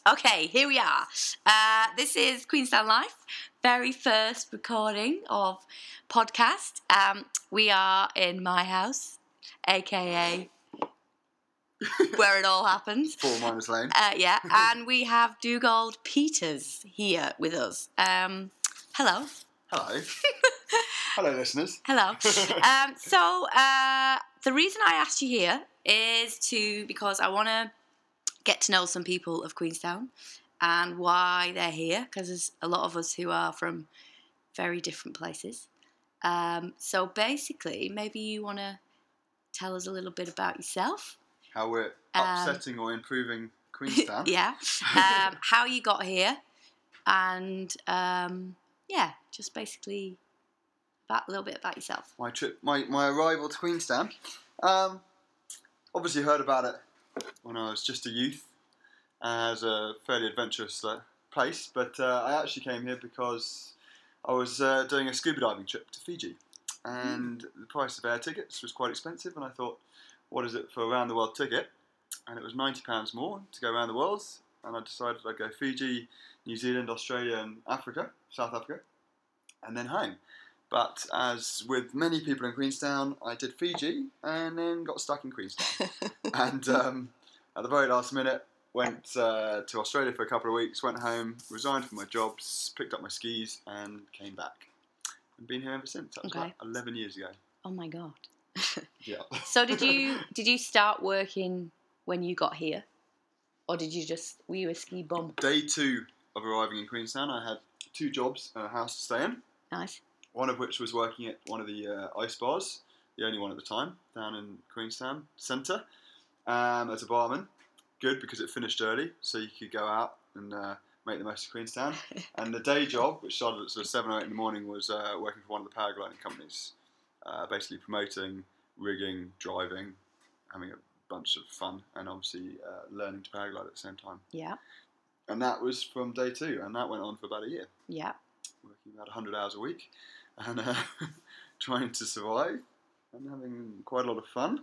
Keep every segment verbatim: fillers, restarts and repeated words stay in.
Okay, here we are. Uh, this is Queenstown Life, very first recording of podcast. Um, we are in my house, aka where it all happens. Four Miners Lane. Uh, yeah, and we have Dugald Peters here with us. Um, hello. Hello. Hello, listeners. Hello. Um, so uh, the reason I asked you here is to because I want to get to know some people of Queenstown and why they're here, because there's a lot of us who are from very different places. Um, so basically, maybe you want to tell us a little bit about yourself. How we're upsetting um, or improving Queenstown. Yeah. Um, how you got here, and um, yeah, just basically about a little bit about yourself. My trip, my, my arrival to Queenstown. Um, obviously heard about it when I was just a youth, as a fairly adventurous uh, place, but uh, I actually came here because I was uh, doing a scuba diving trip to Fiji, and mm. the price of air tickets was quite expensive, and I thought, what is it for a round the world ticket? And it was ninety pounds more to go around the world, and I decided I'd go Fiji, New Zealand, Australia and Africa, South Africa, and then home. But as with many people in Queenstown, I did Fiji and then got stuck in Queenstown. and um, at the very last minute, went uh, to Australia for a couple of weeks, went home, resigned from my jobs, picked up my skis and came back. And been here ever since. That was okay. like eleven years ago. Oh my God. Yeah. So did you did you start working when you got here? Or did you just, were you a ski bum? Day two of arriving in Queenstown, I had two jobs and a house to stay in. Nice. One of which was working at one of the uh, ice bars, the only one at the time, down in Queenstown Centre, um, as a barman. Good, because it finished early, so you could go out and uh, make the most of Queenstown. And the day job, which started at sort of seven or eight in the morning, was uh, working for one of the paragliding companies, uh, basically promoting, rigging, driving, having a bunch of fun, and obviously uh, learning to paraglide at the same time. Yeah. And that was from day two, and that went on for about a year. Yeah. Working about one hundred hours a week. And uh, trying to survive and having quite a lot of fun.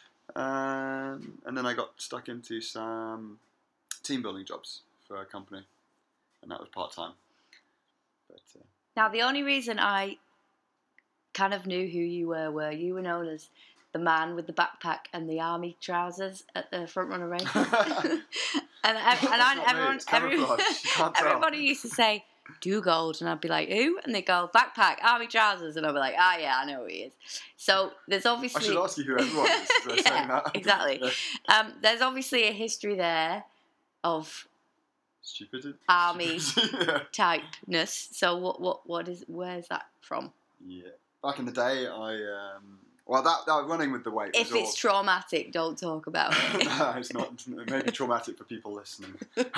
Um, and then I got stuck into some team building jobs for a company, and that was part-time. But, uh, now, the only reason I kind of knew who you were were you were known as the man with the backpack and the army trousers at the front runner race. and and, I, everyone, everyone, everybody used to say, Dugald, and I'd be like, who? And they go, backpack, army trousers, and I'd be like, ah, oh, yeah, I know who he is. So there's obviously... I should ask you who everyone is, if they're yeah, saying that. Exactly. Yeah. Um, there's obviously a history there of Stupid. army yeah. typeness. So what, what, what is, where's that from? Yeah. Back in the day, I... Um, well, that, that running with the weight If was it's all... traumatic, don't talk about it. No, it's not. It may be traumatic for people listening.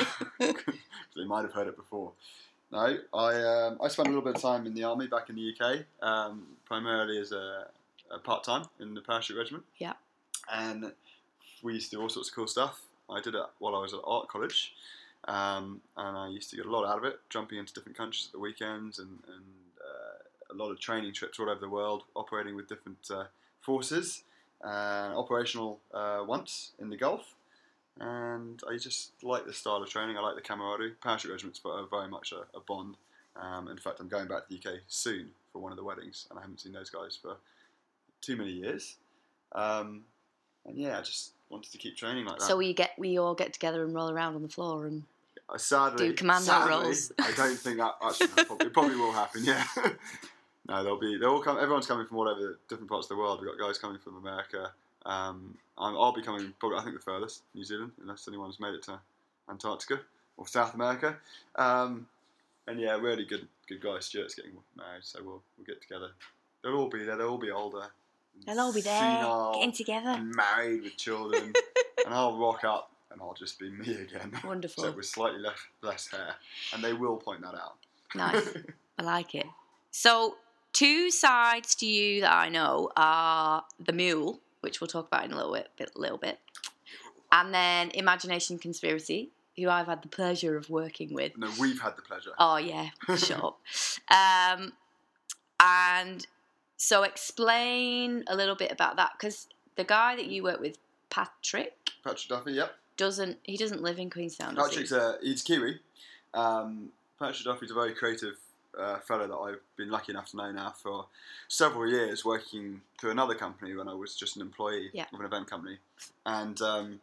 They might have heard it before. No, I um, I spent a little bit of time in the army back in the U K, um, primarily as a, a part-time in the parachute regiment. Yeah. And we used to do all sorts of cool stuff. I did it while I was at art college, um, and I used to get a lot out of it, jumping into different countries at the weekends, and, and uh, a lot of training trips all over the world, operating with different uh, forces, uh, operational uh, once in the Gulf. And I just like the style of training. I like the camaraderie. Parachute regiments are very much a, a bond. Um, in fact, I'm going back to the U K soon for one of the weddings, and I haven't seen those guys for too many years. Um, and yeah, I just wanted to keep training like that. So we get we all get together and roll around on the floor and uh, sadly, do commando sadly, rolls. I don't think that actually no, probably, it probably will happen. Yeah. No, there'll be. They'll all come. Everyone's coming from all over the different parts of the world. We've got guys coming from America. Um, I'm, I'll be coming probably, I think, the furthest, New Zealand, unless anyone's made it to Antarctica or South America. Um, and yeah, really good good guy. Stuart's getting married, so we'll we'll get together. They'll all be there. They'll all be older. They'll all be there, senile, getting together. And married with children. And I'll rock up and I'll just be me again. Wonderful. Except with slightly less, less hair. And they will point that out. Nice. I like it. So, two sides to you that I know are the mule, which we'll talk about in a little bit, bit, little bit, and then Imagination Conspiracy, who I've had the pleasure of working with. No, we've had the pleasure. Oh yeah, shut up. Um, and so explain a little bit about that, because the guy that you work with, Patrick. Patrick Duffy, yep. doesn't he doesn't live in Queenstown, does Patrick's he? uh, he's Kiwi. Um, Patrick Duffy's a very creative uh, fellow that I've been lucky enough to know now for several years, working through another company when I was just an employee Yeah. of an event company, and um,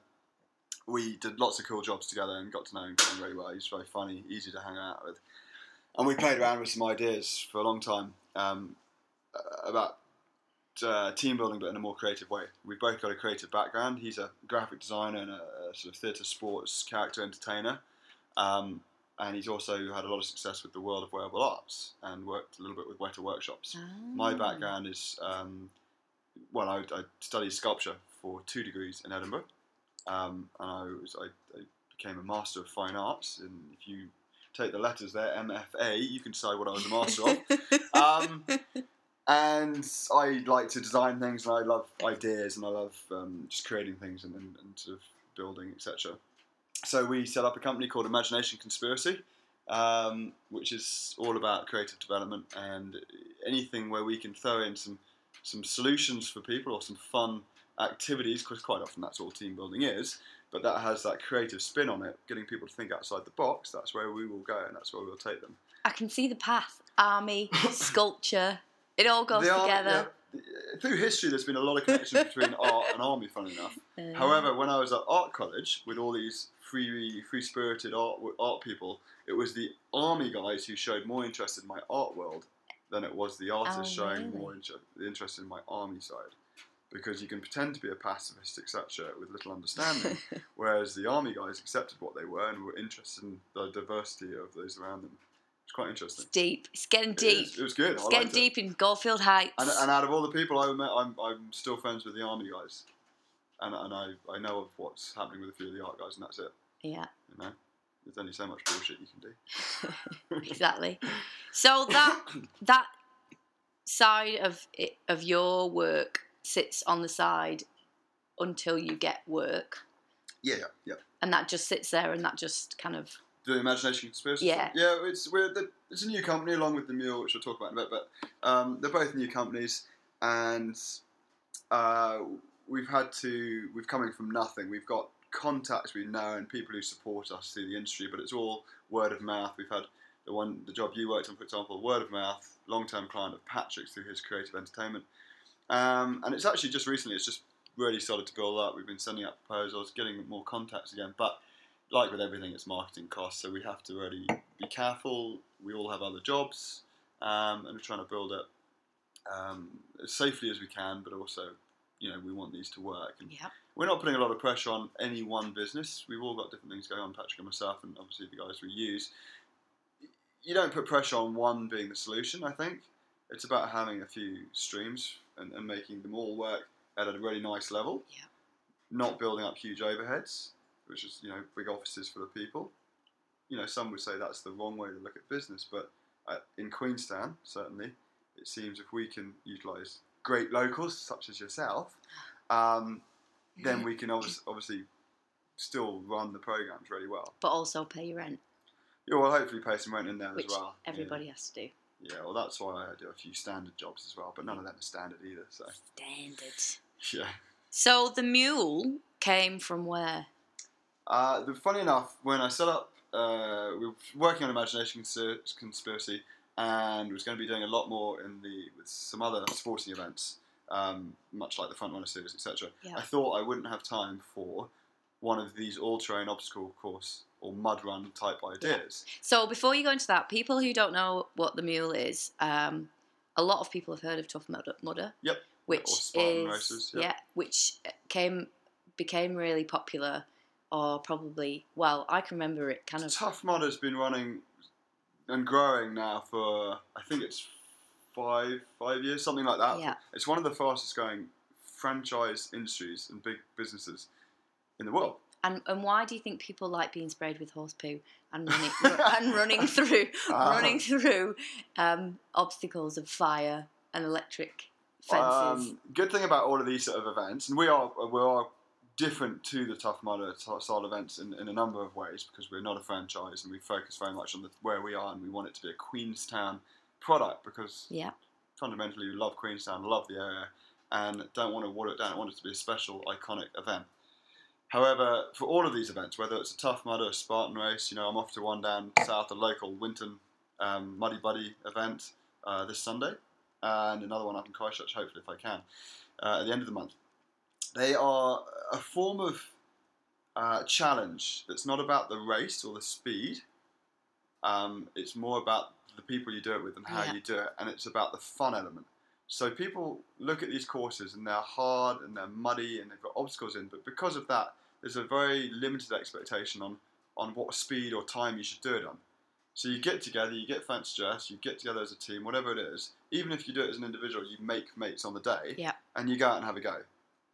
we did lots of cool jobs together and got to know him very well. He's very funny, easy to hang out with, and we played around with some ideas for a long time um, about uh, team building, but in a more creative way. We've both got a creative background. He's a graphic designer and a, a sort of theatre sports character entertainer. Um, and he's also had a lot of success with the world of wearable arts and worked a little bit with Weta Workshops. Ah. My background is, um, well, I, I studied sculpture for two degrees in Edinburgh, um, and I, was, I, I became a Master of Fine Arts, and if you take the letters there, M F A, you can decide what I was a Master of. Um, and I like to design things, and I love ideas, and I love um, just creating things and, and, and sort of building, et cetera. So we set up a company called Imagination Conspiracy, um, which is all about creative development and anything where we can throw in some some solutions for people or some fun activities, because quite often that's all team building is, but that has that creative spin on it, getting people to think outside the box. That's where we will go, and that's where we'll take them. I can see the path. Army, sculpture, it all goes They are- together. yeah, through history, there's been a lot of connection between art and army, funny enough. Uh, However, when I was at art college with all these free, free-spirited art art people, it was the army guys who showed more interest in my art world than it was the artists Oh, showing really? more inter- interest in my army side. Because you can pretend to be a pacifist, et cetera, with little understanding, whereas the army guys accepted what they were and were interested in the diversity of those around them. It's quite interesting. It's deep. It's getting It deep. is- It was good. It's I getting liked it. deep in Goldfield Heights. And, and out of all the people I met, I'm, I'm still friends with the army guys. And, and I, I know of what's happening with a few of the art guys, and that's it. Yeah, You know, there's only so much bullshit you can do. exactly. So that that side of it, of your work sits on the side until you get work, Yeah, yeah. and that just sits there, and that just kind of The Imagination Conspiracy. Yeah. stuff? Yeah. It's we're the, it's a new company along with the Mule, which we'll talk about in a bit. But um, they're both new companies, and uh, we've had to we've coming from nothing. We've got contacts we know and people who support us through the industry, but it's all word of mouth. We've had the one the job you worked on, for example, word of mouth, long term client of Patrick's through his creative entertainment, um, and it's actually just recently it's just really started to build up. We've been sending out proposals, getting more contacts again, but like with everything, it's marketing costs, so we have to really be careful. We all have other jobs, um, and we're trying to build it um, as safely as we can, but also, you know, we want these to work. And yeah. we're not putting a lot of pressure on any one business. We've all got different things going on, Patrick and myself, and obviously the guys we use. You don't put pressure on one being the solution, I think. It's about having a few streams and, and making them all work at a really nice level. Yeah. Not building up huge overheads, which is, you know, big offices for the people. You know, some would say that's the wrong way to look at business, but uh, in Queenstown, certainly, it seems if we can utilise great locals, such as yourself, um, then we can obviously, obviously still run the programmes really well. But also pay your rent, Yeah, well, hopefully pay some rent in there which as well. everybody has to do. Yeah. yeah, well, that's why I do a few standard jobs as well, but none of them are standard either, so. Standards. Yeah. So the Mule came from where? Uh, the, funny enough, when I set up, uh, we were working on Imagination Consir- Conspiracy, and was going to be doing a lot more in the with some other sporting events, um, much like the Frontrunner series, et cetera. Yeah. I thought I wouldn't have time for one of these all-terrain obstacle course or mud run type ideas. So before you go into that, people who don't know what the Mule is, um, a lot of people have heard of Tough Mudder, Mudder Yep. which Or Spartan is races, yep. yeah, which came became really popular, or probably well, I can remember it kind of. Tough Mudder's been running and growing now for I think it's five five years, something like that. Yeah. It's one of the fastest growing franchise industries and big businesses in the world. And and why do you think people like being sprayed with horse poo and running and running through Uh, running through um, obstacles of fire and electric fences? Um, good thing about all of these sort of events, and we are we are different to the Tough Mudder style events in, in a number of ways, because we're not a franchise and we focus very much on the, where we are, and we want it to be a Queenstown product, because yeah, fundamentally we love Queenstown, love the area, and don't want to water it down. I want it to be a special, iconic event. However, for all of these events, whether it's a Tough Mudder or a Spartan race, you know, I'm off to one down south, a local Winton um, Muddy Buddy event uh, this Sunday, and another one up in Christchurch, hopefully, if I can, uh, at the end of the month. They are a form of uh, challenge that's not about the race or the speed. Um, it's more about the people you do it with and how Yeah. you do it, and it's about the fun element. So people look at these courses and they're hard and they're muddy and they've got obstacles in, but because of that, there's a very limited expectation on, on what speed or time you should do it on. So you get together, you get fancy dress, you get together as a team, whatever it is. Even if you do it as an individual, you make mates on the day, Yeah. and you go out and have a go.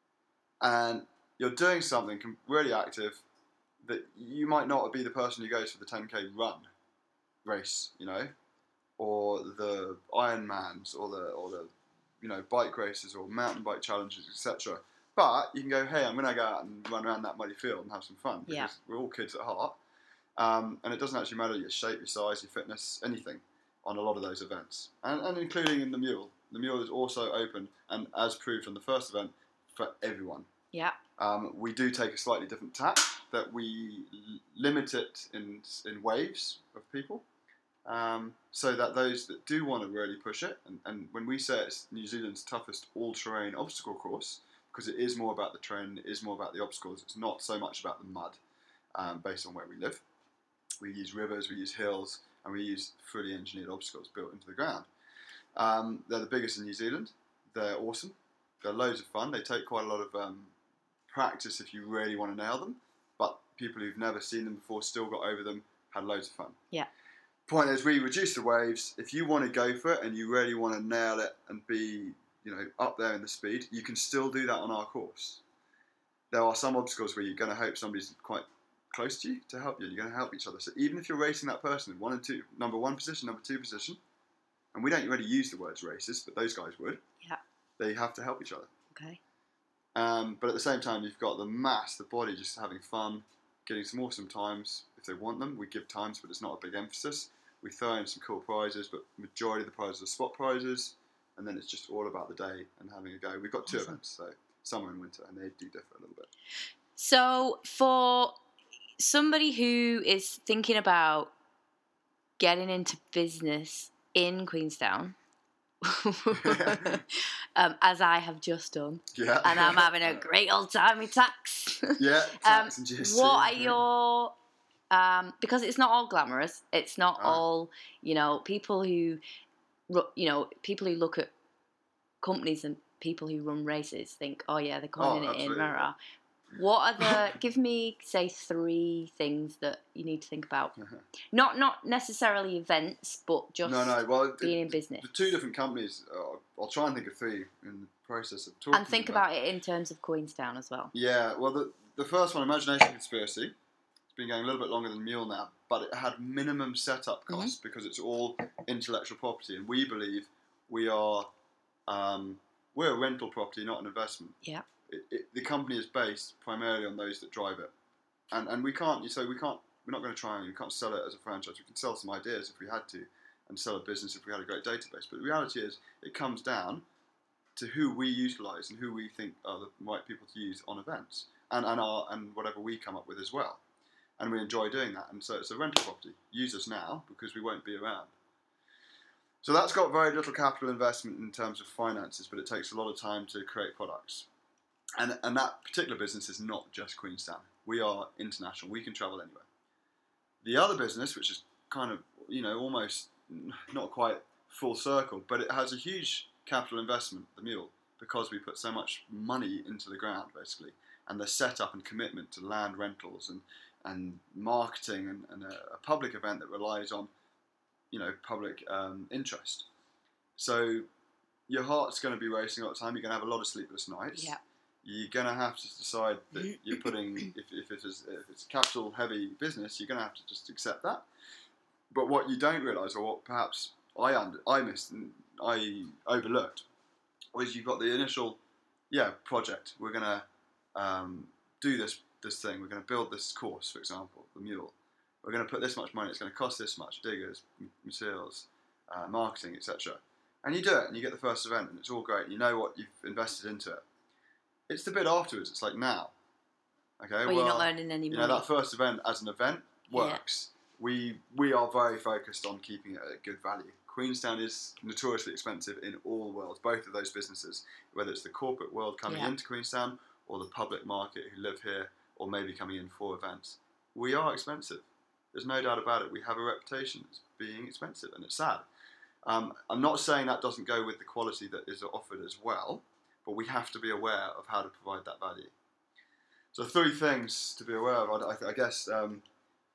And you're doing something com- really active that you might not be the person who goes for the ten K run race, you know, or the Ironmans, or the or the you know bike races or mountain bike challenges, et cetera. But you can go, hey, I'm going to go out and run around that muddy field and have some fun because Yeah. we're all kids at heart. Um, and it doesn't actually matter your shape, your size, your fitness, anything on a lot of those events. And, and including in the Mule. The Mule is also open, and as proved on the first event, for everyone. Yeah. Um, we do take a slightly different tack, that we l- limit it in, in waves of people. Um, so that those that do want to really push it, and, and when we say it's New Zealand's toughest all-terrain obstacle course, because it is more about the terrain, it is more about the obstacles, it's not so much about the mud, um, based on where we live. We use rivers, we use hills, and we use fully engineered obstacles built into the ground. Um, they're the biggest in New Zealand. They're awesome. They're loads of fun. They take quite a lot of um, practice if you really want to nail them, but people who've never seen them before, still got over them, had loads of fun. Yeah. Point is, we reduce the waves. If you want to go for it and you really want to nail it and be, you know, up there in the speed, you can still do that on our course. There are some obstacles where you're going to hope somebody's quite close to you to help you. You're going to help each other. So even if you're racing that person in one and two, number one position, number two position, and we don't really use the words races, but those guys would. Yeah. They have to help each other. Okay. Um, but at the same time, you've got the mass, the body, just having fun, getting some awesome times. If they want them, we give times, but it's not a big emphasis. We throw in some cool prizes, but majority of the prizes are spot prizes, and then it's just all about the day and having a go. We've got two Awesome. events, so summer and winter, and they do differ a little bit. So for somebody who is thinking about getting into business in Queenstown, um, as I have just done, Yeah. and I'm having a great old time with tax. Yeah, um, tax and G S T. what are your um, because it's not all glamorous. It's not Oh. all, you know, people who, ru- you know, people who look at companies and people who run races think, oh yeah, they're coining Oh, it in absolutely. Mara. What are the? Give me, say, three things that you need to think about. Not not necessarily events, but just no, no. Well, being the, in business. the two different companies. Uh, I'll try and think of three in the process of talking. And think about it in terms of Queenstown as well. Yeah. Well, the the first one, Imagination Conspiracy. It's been going a little bit longer than Mule now, but it had minimum setup costs Mm-hmm. because it's all intellectual property, and we believe we are um, we're a rental property, not an investment. Yeah. It, it, the company is based primarily on those that drive it, and and we can't. So we can't. We're not going to try and we can't sell it as a franchise. We can sell some ideas if we had to, and sell a business if we had a great database. But the reality is, it comes down to who we utilise and who we think are the right people to use on events, and and our and whatever we come up with as well. And we enjoy doing that. And so it's a rental property. Use us now because we won't be around. So that's got very little capital investment in terms of finances, but it takes a lot of time to create products. And and that particular business is not just Queenstown. We are international. We can travel anywhere. The other business, which is kind of, you know, almost not quite full circle, but it has a huge capital investment, the Mule, because we put so much money into the ground, basically, and the setup and commitment to land rentals and and marketing and, and a, a public event that relies on, you know, public um, interest. So your heart's going to be racing all the time. You're going to have a lot of sleepless nights. Yeah. You're going to have to decide that you're putting, if, if, it is, if it's a capital heavy business, you're going to have to just accept that. But what you don't realise, or what perhaps I under, I missed and I overlooked, was you've got the initial, yeah, project. We're going to um, do this this thing. We're going to build this course, for example, the Mule. We're going to put this much money. It's going to cost this much. Diggers, materials, uh, marketing, et cetera. And you do it, and you get the first event, and it's all great. You know what you've invested into it. It's the bit afterwards. It's like now, Okay, well, well, you're not earning any you money. know, that first event as an event works. Yeah. We we are very focused on keeping it at good value. Queenstown is notoriously expensive in all worlds, both of those businesses, whether it's the corporate world coming yeah. into Queenstown or the public market who live here or maybe coming in for events. We are expensive. There's no doubt about it. We have a reputation as being expensive, and it's sad. Um, I'm not saying that doesn't go with the quality that is offered as well, but we have to be aware of how to provide that value. So three things to be aware of, I, I guess, um,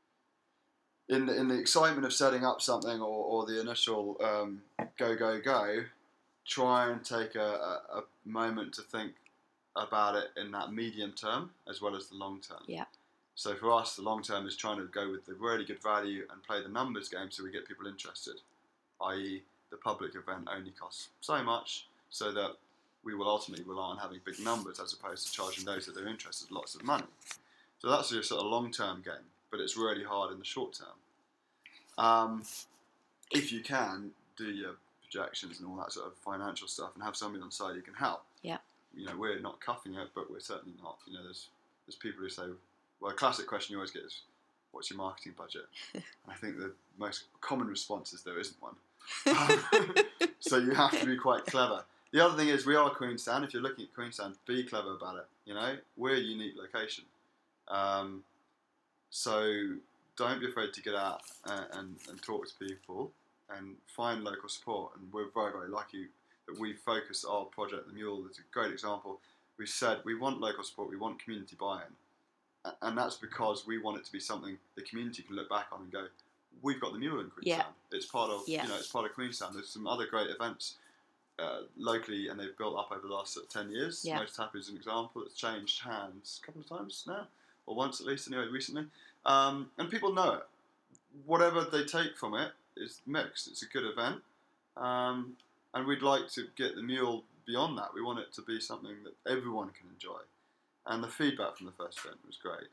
in, the, in the excitement of setting up something or, or the initial um, go, go, go, try and take a, a, a moment to think about it in that medium term as well as the long term. Yeah. So for us, the long term is trying to go with the really good value and play the numbers game so we get people interested, that is the public event only costs so much so that we will ultimately rely on having big numbers as opposed to charging those that are interested lots of money. So that's your sort of long-term game, but it's really hard in the short term. Um, if you can, do your projections and all that sort of financial stuff and have somebody on side who can help. Yeah. You know, we're not cuffing it, but we're certainly not. You know, there's there's people who say, well, a classic question you always get is, what's your marketing budget? And I think the most common response is there isn't one. Um, so you have to be quite clever. The other thing is we are Queenstown. If you're looking at Queenstown, be clever about it. You know, we're a unique location. Um, so don't be afraid to get out and, and, and talk to people and find local support. And we're very, very lucky that we focus our project, The Mule, is a great example. We said we want local support, we want community buy-in. And that's because we want it to be something the community can look back on and go, we've got The Mule in Queenstown. Yeah. It's part of, yeah. you know, it's part of Queenstown. There's some other great events uh, locally, and they've built up over the last sort of ten years. Yeah. Most Happy is an example. It's changed hands a couple of times now, or once at least, anyway, recently. Um, and people know it. Whatever they take from it is mixed. It's a good event. Um, and we'd like to get The Mule beyond that. We want it to be something that everyone can enjoy. And the feedback from the first event was great.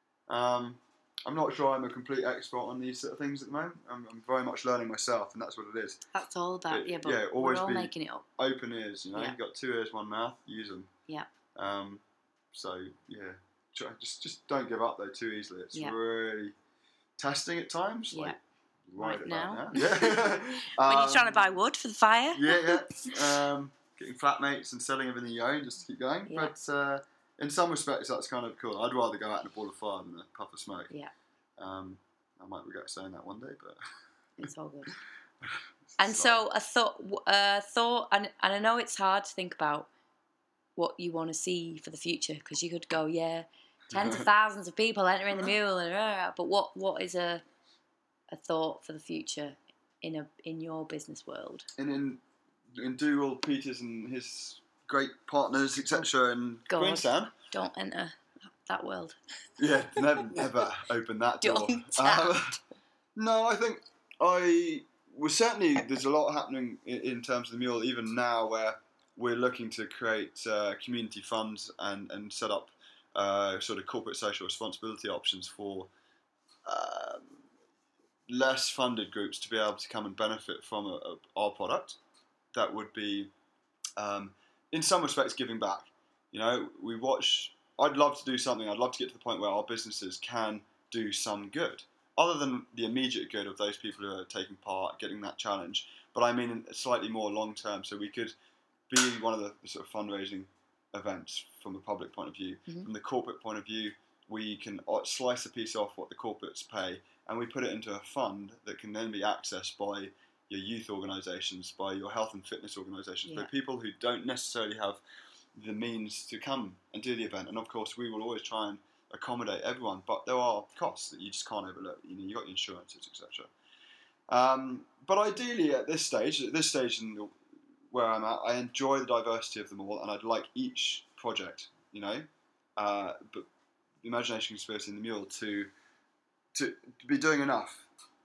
Um, I'm not sure I'm a complete expert on these sort of things at the moment. I'm, I'm very much learning myself, and that's what it is. That's all about, it, yeah, but yeah, we're all making it up. Open ears, you know. Yeah. You've got two ears, one mouth, use them. Yeah. Um, so, yeah, try, just just don't give up, though, too easily. It's yeah. really testing at times. Yeah. Like, right, right now. now. Yeah. um, when you're trying to buy wood for the fire. yeah, yeah. Um, getting flatmates and selling everything you own just to keep going. Yeah. But uh, in some respects, that's kind of cool. I'd rather go out in a ball of fire than a puff of smoke. Yeah. Um, I might regret saying that one day, but it's all good. And so a thought, uh, thought, and, and I know it's hard to think about what you want to see for the future because you could go, yeah, tens of thousands of people entering the Mule, and, uh, but what what is a a thought for the future in a in your business world? And in in Dougal Peters and his great partners, et cetera, in God, Queenstown. Don't enter that world. Yeah, never, never open that door. Um, no, I think I well certainly there's a lot happening in, in terms of the Mule even now where we're looking to create uh, community funds and and set up uh, sort of corporate social responsibility options for um, less funded groups to be able to come and benefit from a, a, our product. That would be um, in some respects giving back. You know, we watch. I'd love to do something. I'd love to get to the point where our businesses can do some good, other than the immediate good of those people who are taking part, getting that challenge. But I mean, slightly more long term. So we could be one of the sort of fundraising events from a public point of view. Mm-hmm. From the corporate point of view, we can slice a piece off what the corporates pay, and we put it into a fund that can then be accessed by your youth organisations, by your health and fitness organisations, yeah. by people who don't necessarily have the means to come and do the event. And of course, we will always try and accommodate everyone, but there are costs that you just can't overlook. You know, you've got your insurances, et cetera. Um, but ideally, at this stage, at this stage in the, where I'm at, I enjoy the diversity of them all, and I'd like each project, you know, uh, but the Imagination Conspiracy and the Mule to, to to be doing enough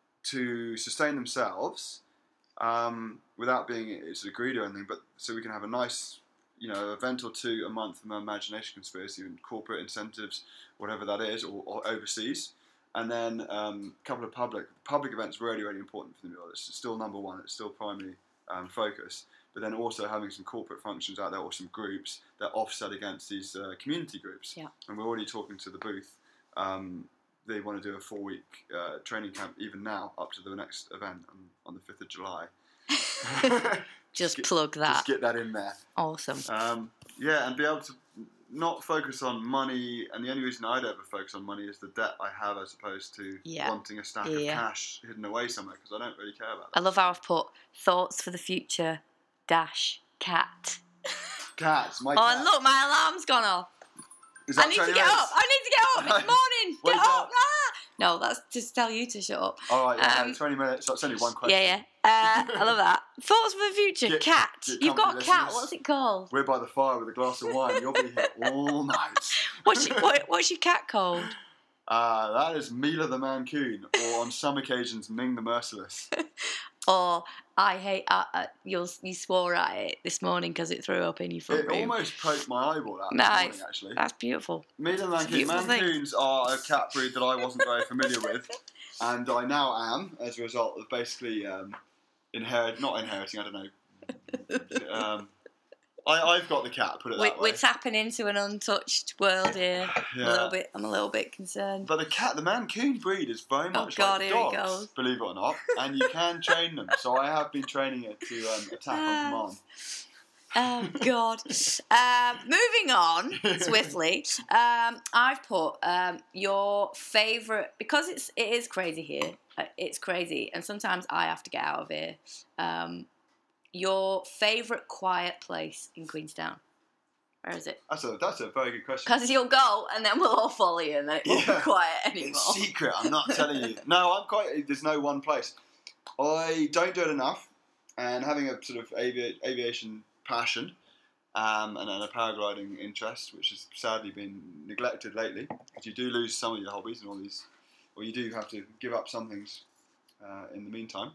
to sustain themselves um, without being sort of greedy or anything, but so we can have a nice, you know, event or two a month from Imagination Conspiracy and corporate incentives, whatever that is, or, or overseas. And then um, a couple of public public events really, really important for the Mule. It's still number one. It's still primary um, focus. but then also having some corporate functions out there or some groups that offset against these uh, community groups. Yeah. And we're already talking to the booth. Um, they want to do a four-week uh, training camp even now up to the next event on, on the fifth of July. Just get, plug that. Just get that in there. Awesome. Um, yeah, and be able to not focus on money, and the only reason I'd ever focus on money is the debt I have as opposed to Yeah. wanting a stack Yeah. of cash hidden away somewhere, because I don't really care about that. I love how I've put thoughts for the future dash cat. Cats, my Oh, cat. and look, my alarm's gone off. Is that I need to training get race? up. I need to get up. It's morning. Wake Get up. up. Ah! No, that's just tell you to shut up. All right, yeah, Um, no, twenty minutes. That's only one question. Yeah, yeah. Uh, I love that. Thoughts for the future. Get- cat. get You've got a comfy, cat. listeners. What's it called? We're by the fire with a glass of wine. You'll be here all night. What's your, what, what's your cat called? Uh, that is Mila the Mancoon, or on some occasions Ming the Merciless. Or I hate. Uh, uh, you you swore at it this morning because it threw up in your front It room. almost poked my eyeball out Nice. this morning, actually. That's beautiful. Mila the It's a Mancoon. beautiful thing. Mancoons are a cat breed that I wasn't very familiar with, and I now am as a result of basically um, inherit, not inheriting. I don't know. Um, I, I've got the cat. Put it We, that way. we're tapping into an untouched world here. Yeah. A little bit. I'm a little bit concerned. But the cat, the Mancoon breed is very Oh, much God, like here it dogs, goes. believe it or not, and you can train them. So I have been training it to um, attack on command. Oh God. Um, moving on swiftly. Um, I've put um, your favourite, because it's it is crazy here. Uh, it's crazy, and sometimes I have to get out of here. Um, your favourite quiet place in Queenstown. Where is it? That's a that's a very good question. Because you'll go, and then we'll all follow you, and then it won't Yeah. be quiet anymore. It's secret. I'm not telling you. No, I'm quite. There's no one place. I don't do it enough, and having a sort of avi- aviation passion, um, and then a paragliding interest, which has sadly been neglected lately, because you do lose some of your hobbies and all these, or you do have to give up some things uh, in the meantime.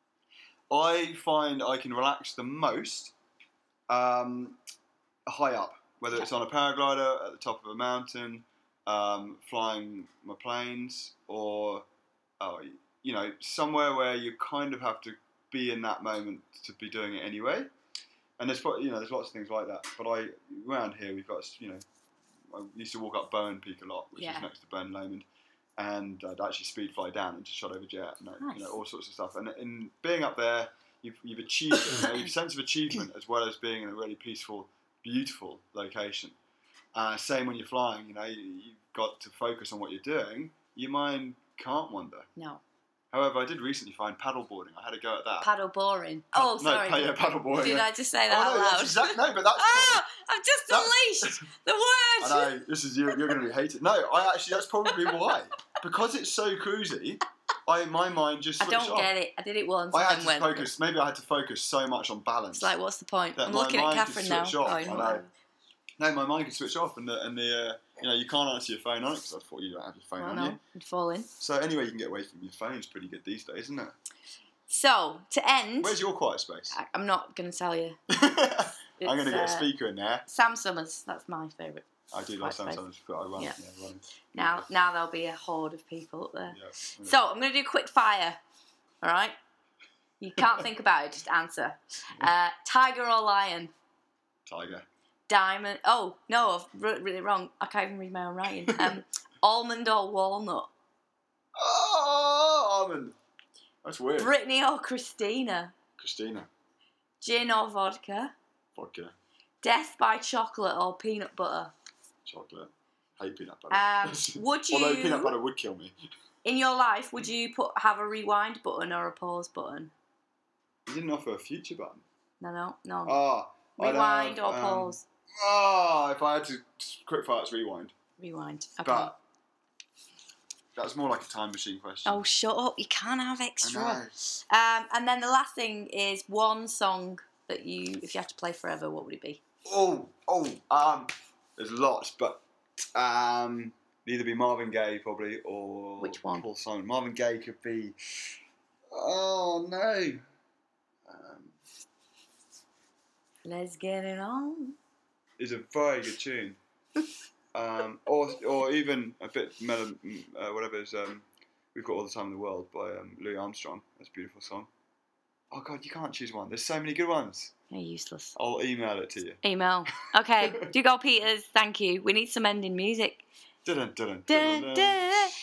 I find I can relax the most um, high up, whether it's on a paraglider at the top of a mountain, um, flying my planes, or oh, you know, somewhere where you kind of have to be in that moment to be doing it anyway. And there's probably, you know, there's lots of things like that. But I around here we've got, you know, I used to walk up Bowen Peak a lot, which Yeah. is next to Bowen Lomond, and I'd actually speed fly down and just shot over jet, and, Nice. you know, all sorts of stuff. And in being up there, you've you've achieved it, you know, your sense of achievement as well as being in a really peaceful, beautiful location. Uh, same when you're flying, you know, you, you've got to focus on what you're doing. Your mind can't wander. No. However, I did recently find paddleboarding. I had a go at that. Paddle boring. Oh, no, sorry. pa- yeah, paddleboarding. Did yeah. I just say that Oh, out no, loud? that's exact, no, but that's. Oh, I've just That's- unleashed the word. I know, this is you, you're going to be hated. No, I actually, that's probably why. Because it's so cruisy, I my mind just I switched don't off. get it. I did it once I and had then to went. focus, maybe I had to focus so much on balance. It's like, what's the point? That I'm my looking at mind could Catherine now. switch off, Oh, I you know, know. whatever. No, my mind can switch off, and the, and the uh, you know, you can't answer your phone on it, because I thought you don't have your phone Well, on no, you. I'm falling. So anyway, you can get away from your phone is pretty good these days, isn't it? So, to end, Where's your quiet space? I, I'm not going to tell you. I'm going to It's, get a uh, speaker in there. Sam Summers, that's my favourite. I do like quiet Samsung, but I run Yeah. it. Yeah, run. Now, now there'll be a horde of people up there. Yeah. So, I'm going to do quick fire. All right? You can't think about it, just answer. Uh, tiger or lion? Tiger. Diamond. Oh, no, I've wrote really wrong. I can't even read my own writing. Um, almond or walnut? Oh, almond. That's weird. Brittany or Christina? Christina. Gin or vodka? Vodka. Death by chocolate or peanut butter? Chocolate. Hate peanut butter. Um, would you, Although peanut butter would kill me. in your life, would you put have a rewind button or a pause button? You didn't offer a future button. No, no, no. Ah. I'd rewind have, or um, pause? Ah, if I had to quick fire, it's rewind. Rewind. Okay. But that's more like a time machine question. Oh, shut up. You can't have I extra. know. Um, and then the last thing is one song that you, if you had to play forever, what would it be? Oh, oh, um, there's lots, but um, either be Marvin Gaye probably or Which one? Paul Simon. Marvin Gaye could be. Oh no. Um, Let's get it on. is a very good tune. um, or or even a bit mellow, uh, whatever is. Um, We've Got All the Time in the World by um, Louis Armstrong. That's a beautiful song. Oh God, you can't choose one. There's so many good ones. You're useless. I'll email it to you. Email. Okay. Do go, Peters. Thank you. We need some ending music. Dun, dun, dun, Dun, dun, dun. dun.